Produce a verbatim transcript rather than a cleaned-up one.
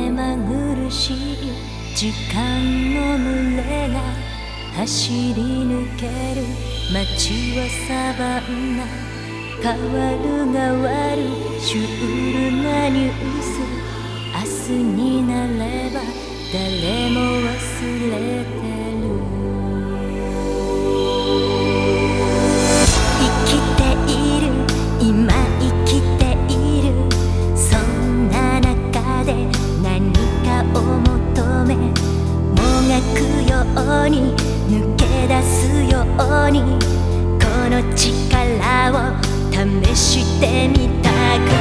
目まぐるしい時間の群れが走り抜ける街はサバンナ、変わる変わるシュールなニュース、明日になれば誰も忘れてる。生きている今生きている、そんな中で何かを求めもがくように抜け出すように、この力を試してみたく